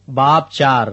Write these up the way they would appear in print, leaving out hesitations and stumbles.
बाब 4।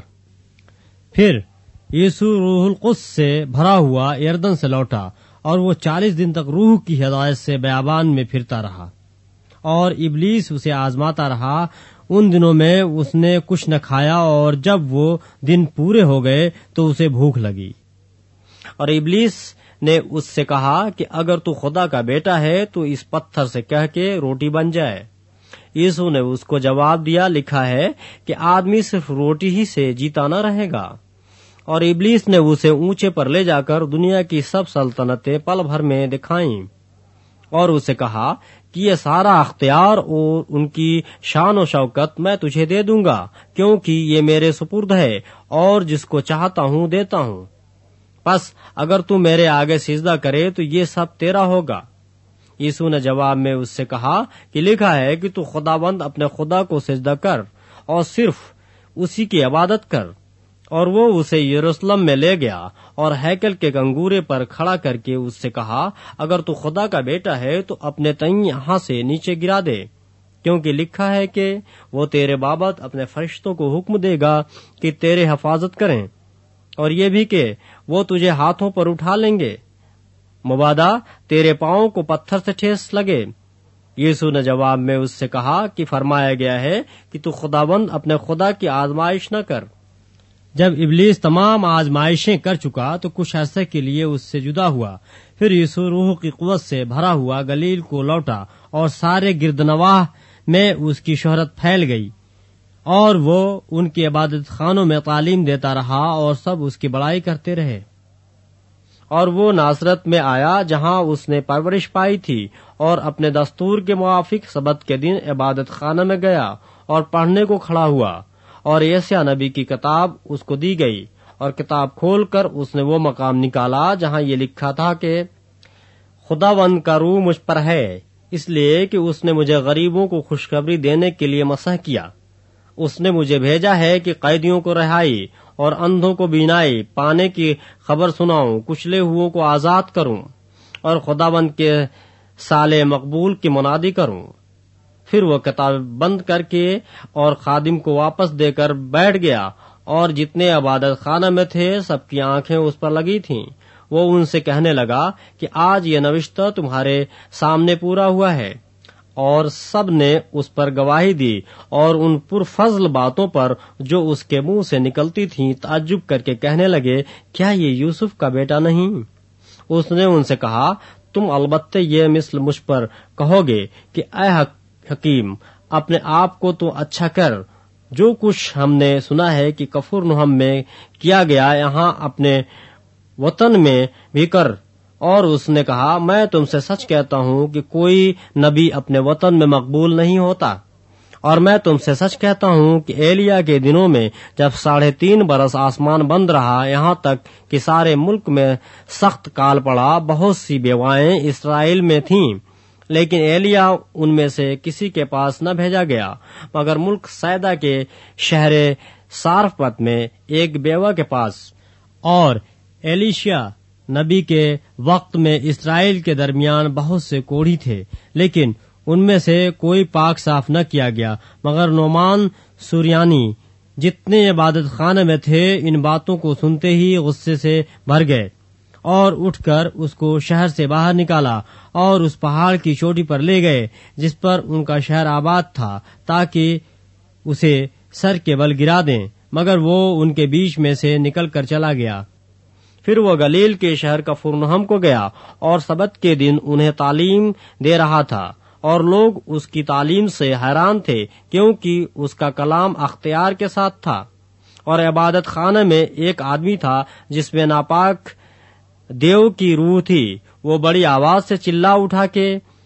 फिर यीशु रूह القدس से भरा हुआ यरदन से लौटा और वो 40 दिन तक रूह की हिदायत से बयाबान में फिरता रहा और इब्लीस उसे आजमाता रहा। उन दिनों में उसने कुछ न खाया और जब वो दिन पूरे हो गए तो उसे भूख लगी। और इब्लीस ने उससे कहा कि अगर तू खुदा का बेटा है तो इस पत्थर से कह के रोटी बन जाए। यीशु ने उसको जवाब दिया, लिखा है कि आदमी सिर्फ रोटी ही से जीता न रहेगा। और इब्लीस ने उसे ऊंचे पर ले जाकर दुनिया की सब सल्तनतें पल भर में दिखाईं और उसे कहा कि ये सारा अख्तियार और उनकी शान और शौकत मैं तुझे दे दूंगा, क्योंकि ये मेरे सुपुर्द है और जिसको चाहता हूँ देता हूँ। बस अगर तू मेरे आगे सिजदा करे तो ये सब तेरा होगा। यीशु ने जवाब में उससे कहा कि लिखा है कि तू खुदाबंद अपने खुदा को सिजदा कर और सिर्फ उसी की इबादत कर। और वो उसे यरूशलेम में ले गया और हैकल के गंगूरे पर खड़ा करके उससे कहा, अगर तू खुदा का बेटा है तो अपने तई यहाँ से नीचे गिरा दे, क्योंकि लिखा है कि वो तेरे बाबत अपने फरिश्तों को हुक्म देगा कि तेरे हिफाजत करें, और ये भी कि वो तुझे हाथों पर उठा लेंगे, मुबादा तेरे पाँव को पत्थर से ठेस लगे। यीशु ने जवाब में उससे कहा कि फरमाया गया है कि तू खुदाबंद अपने खुदा की आजमाइश न कर। जब इब्लीस तमाम आजमाइशें कर चुका तो कुछ अरसे के लिए उससे जुदा हुआ। फिर यीशु रूह की कुव्वत से भरा हुआ गलील को लौटा और सारे गिरदनवाह में उसकी शोहरत फैल गई और वो उनके इबादत खानों में तालीम देता रहा और सब उसकी बड़ाई करते रहे। और वो नासरत में आया जहाँ उसने परवरिश पाई थी और अपने दस्तूर के मुआफिक सबत के दिन इबादत खाना में गया और पढ़ने को खड़ा हुआ। और यशायाह नबी की किताब उसको दी गई और किताब खोलकर उसने वो मकाम निकाला जहाँ ये लिखा था कि खुदावंद का रूह मुझ पर है, इसलिए कि उसने मुझे गरीबों को खुशखबरी देने के लिए मसह किया। उसने मुझे भेजा है कि कैदियों को रिहाई और अंधों को बीनाई पाने की खबर सुनाऊं, कुचले हुओं को आजाद करूं और खुदावंद के साले मकबूल की मुनादी करूं। फिर वो किताब बंद करके और खादिम को वापस देकर बैठ गया और जितने इबादत खाना में थे सबकी आंखें उस पर लगी थीं। वो उनसे कहने लगा कि आज ये नविश्ता तुम्हारे सामने पूरा हुआ है। और सब ने उस पर गवाही दी और उन पुरफज़ल बातों पर जो उसके मुंह से निकलती थीं ताज्जुब करके कहने लगे, क्या ये यूसुफ का बेटा नहीं? उसने उनसे कहा, तुम अलबत्ते ये मिस्ल मुझ पर कहोगे कि ऐ हकीम, अपने आप को तो अच्छा कर। जो कुछ हमने सुना है कि कफरनहूम में किया गया, यहाँ अपने वतन में भी कर। और उसने कहा, मैं तुमसे सच कहता हूँ कि कोई नबी अपने वतन में मकबूल नहीं होता। और मैं तुमसे सच कहता हूँ कि एलिया के दिनों में जब 3.5 बरस आसमान बंद रहा, यहाँ तक कि सारे मुल्क में सख्त काल पड़ा, बहुत सी बेवाएं इसराइल में थीं, लेकिन एलिया उनमें से किसी के पास न भेजा गया, मगर मुल्क सैदा के शहर सारफत में एक बेवा के पास। और एलिशा नबी के वक्त में इसराइल के दरमियान बहुत से कोढ़ी थे, लेकिन उनमें से कोई पाक साफ न किया गया, मगर नोमान सूरियानी जितने इबादत खाने में थे इन बातों को सुनते ही गुस्से से भर गए और उठकर उसको शहर से बाहर निकाला और उस पहाड़ की चोटी पर ले गए जिस पर उनका शहर आबाद था, ताकि उसे सर के बल गिरा दें, मगर वो उनके बीच में से निकल कर चला गया। फिर वो गलील के शहर कफरनहूम को गया और सबत के दिन उन्हें तालीम दे रहा था और लोग उसकी तालीम से हैरान थे, क्योंकि उसका कलाम अख्तियार के साथ था। और इबादत खाने में एक आदमी था जिसमें नापाक देव की रूह थी। वो बड़ी आवाज से चिल्ला उठा के,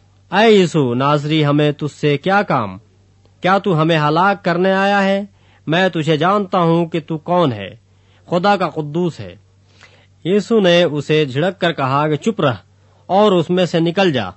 ऐ यीशु नासरी, हमें तुझसे क्या काम? क्या तू हमें हलाक करने आया है? मैं तुझे जानता हूँ कि तू कौन है, खुदा का कुद्दूस है। यीशु ने उसे झिड़क कर कहा कि चुप रह और उसमें से निकल जा।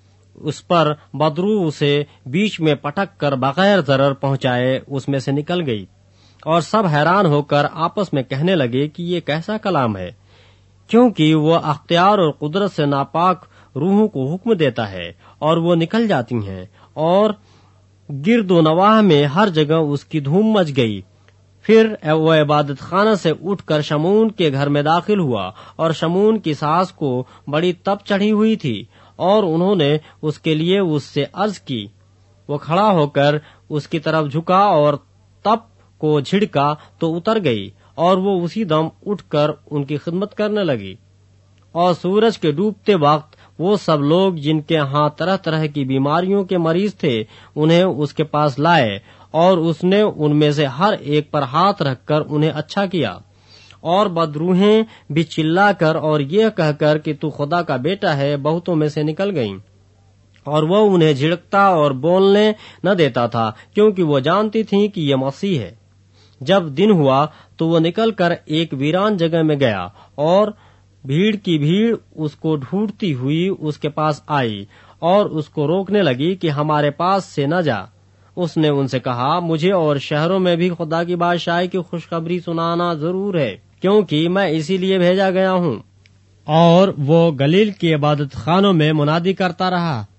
उस पर बदरू उसे बीच में पटक कर बगैर जरर पहुंचाए उसमें से निकल गई। और सब हैरान होकर आपस में कहने लगे कि ये कैसा कलाम है, क्योंकि वो अख्तियार और कुदरत से नापाक रूहों को हुक्म देता है और वो निकल जाती हैं। और गिरदो नवाह में हर जगह उसकी धूम मच गई। پھر وہ عبادت خانہ سے اٹھ کر شمعون کے گھر میں داخل ہوا، اور شمعون کی ساس کو بڑی تپ چڑھی ہوئی تھی، اور انہوں نے اس کے لیے اس سے عرض کی۔ وہ کھڑا ہو کر اس کی طرف جھکا اور تپ کو جھڑکا تو اتر گئی، اور وہ اسی دم اٹھ کر ان کی خدمت کرنے لگی۔ اور سورج کے ڈوبتے وقت وہ سب لوگ جن کے ہاں طرح طرح کی بیماریوں کے مریض تھے انہیں اس کے پاس لائے، اور اس نے ان میں سے ہر ایک پر ہاتھ رکھ کر انہیں اچھا کیا۔ اور بدروحیں بھی چلا کر اور یہ کہہ کر کہ تو خدا کا بیٹا ہے بہتوں میں سے نکل گئیں، اور وہ انہیں جھڑکتا اور بولنے نہ دیتا تھا، کیونکہ وہ جانتی تھیں کہ یہ مسیح ہے۔ جب دن ہوا تو وہ نکل کر ایک ویران جگہ میں گیا، اور بھیڑ کی بھیڑ اس کو ڈھونڈتی ہوئی اس کے پاس آئی اور اس کو روکنے لگی کہ ہمارے پاس سے نہ جا۔ اس نے ان سے کہا، مجھے اور شہروں میں بھی خدا کی بادشاہی کی خوشخبری سنانا ضرور ہے، کیونکہ میں اسی لیے بھیجا گیا ہوں۔ اور وہ گلیل کی عبادت خانوں میں منادی کرتا رہا،